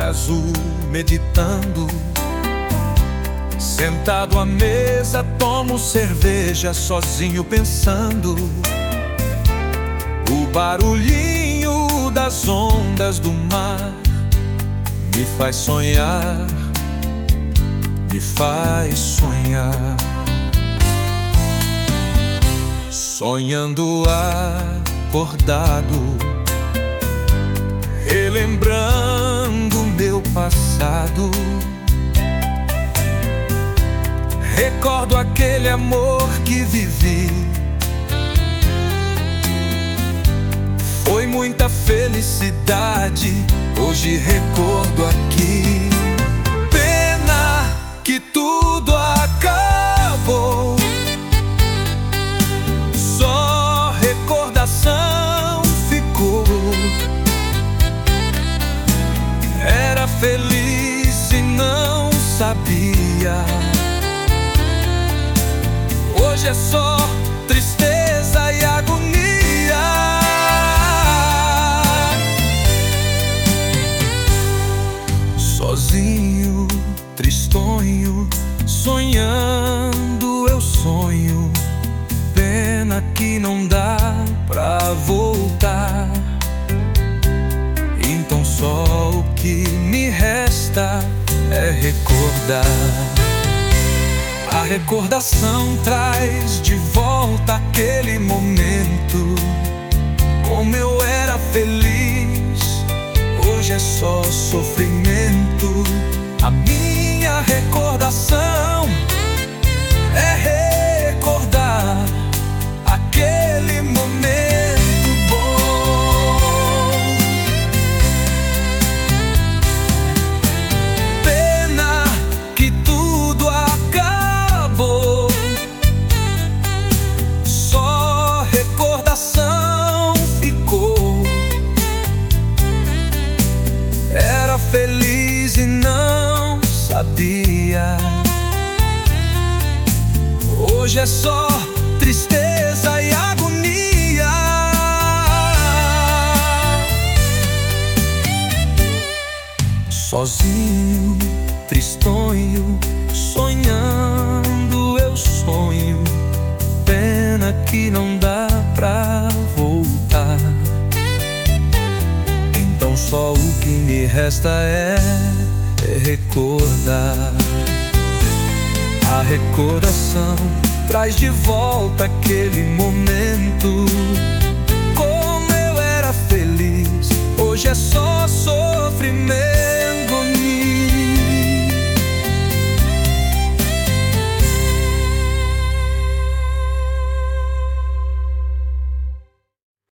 azul meditando. Sentado à mesa, tomo cerveja sozinho pensando. O barulhinho das ondas do mar me faz sonhar, me faz sonhar. Sonhando acordado, relembrando meu passado. Recordo aquele amor que vivi. Foi muita felicidade, hoje recordo aqui. Pena que tudo acabou, só recordação ficou. Era feliz e não sabia. Hoje é só tristeza e agonia. Sozinho, tristonho, sonhando eu sonho. Pena que não dá pra voltar. Então só o que me resta é recordar. A recordação traz de volta aquele momento. Como eu era feliz, hoje é só sofrimento. A minha recordação é recordar aquele momento bom. Pena que tudo acabou, só recordação ficou. Era feliz e não sabia. Hoje é só tristeza e agonia. Sozinho, tristonho, sonhando eu sonho. Pena que não dá pra voltar. Então só o que me resta é recordar. A recordação traz de volta aquele momento. Como eu era feliz, hoje é só sofrimento.